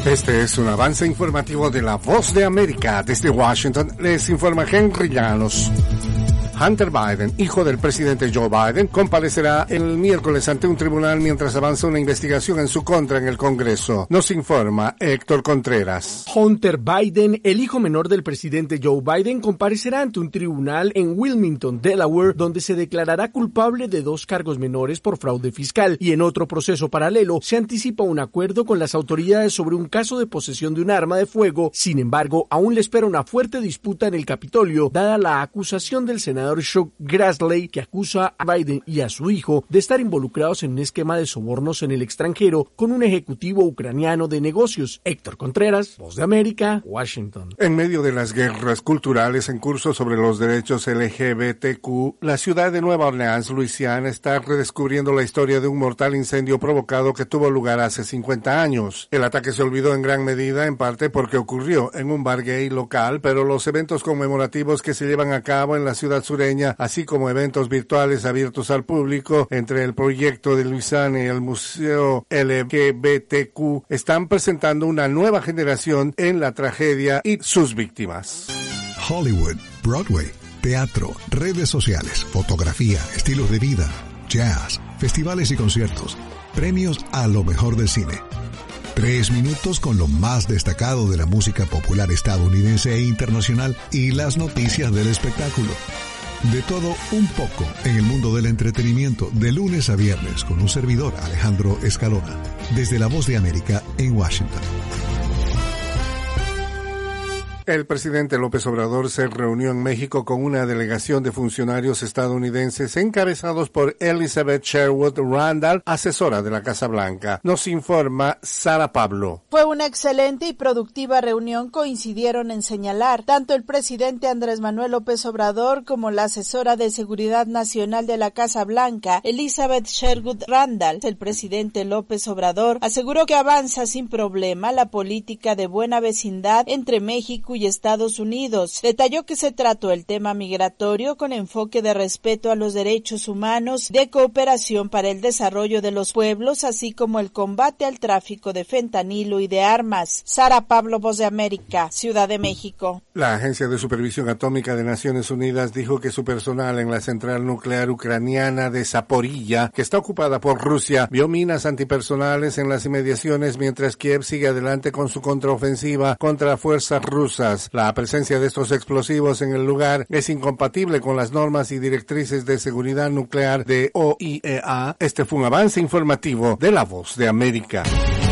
Este es un avance informativo de La Voz de América. Desde Washington les informa Henry Llanos. Hunter Biden, hijo del presidente Joe Biden, comparecerá el miércoles ante un tribunal mientras avanza una investigación en su contra en el Congreso. Nos informa Héctor Contreras. Hunter Biden, el hijo menor del presidente Joe Biden, comparecerá ante un tribunal en Wilmington, Delaware, donde se declarará culpable de 2 cargos menores por fraude fiscal. Y en otro proceso paralelo, se anticipa un acuerdo con las autoridades sobre un caso de posesión de un arma de fuego. Sin embargo, aún le espera una fuerte disputa en el Capitolio, dada la acusación del senador Chuck Grassley, que acusa a Biden y a su hijo de estar involucrados en un esquema de sobornos en el extranjero con un ejecutivo ucraniano de negocios. Héctor Contreras, Voz de América, Washington. En medio de las guerras culturales en curso sobre los derechos LGBTQ, la ciudad de Nueva Orleans, Luisiana, está redescubriendo la historia de un mortal incendio provocado que tuvo lugar hace 50 años. El ataque se olvidó en gran medida, en parte porque ocurrió en un bar gay local, pero los eventos conmemorativos que se llevan a cabo en la ciudad sureña, así como eventos virtuales abiertos al público entre el proyecto de Luisiana y el Museo LGBTQ, están presentando una nueva generación en la tragedia y sus víctimas. Hollywood, Broadway, teatro, redes sociales, fotografía, estilos de vida, jazz, festivales y conciertos, premios a lo mejor del cine. 3 minutos con lo más destacado de la música popular estadounidense e internacional y las noticias del espectáculo. De todo un poco en el mundo del entretenimiento, de lunes a viernes, con un servidor, Alejandro Escalona, desde La Voz de América en Washington. El presidente López Obrador se reunió en México con una delegación de funcionarios estadounidenses encabezados por Elizabeth Sherwood Randall, asesora de la Casa Blanca. Nos informa Sara Pablo. Fue una excelente y productiva reunión, coincidieron en señalar tanto el presidente Andrés Manuel López Obrador como la asesora de Seguridad Nacional de la Casa Blanca, Elizabeth Sherwood Randall. El presidente López Obrador aseguró que avanza sin problema la política de buena vecindad entre México y Estados Unidos. Detalló que se trató el tema migratorio con enfoque de respeto a los derechos humanos, de cooperación para el desarrollo de los pueblos, así como el combate al tráfico de fentanilo y de armas. Sara Pablo, Voz de América, Ciudad de México. La Agencia de Supervisión Atómica de Naciones Unidas dijo que su personal en la central nuclear ucraniana de Zaporilla, que está ocupada por Rusia, vio minas antipersonales en las inmediaciones mientras Kiev sigue adelante con su contraofensiva contra fuerzas rusas. La presencia de estos explosivos en el lugar es incompatible con las normas y directrices de seguridad nuclear de OIEA. Este fue un avance informativo de La Voz de América.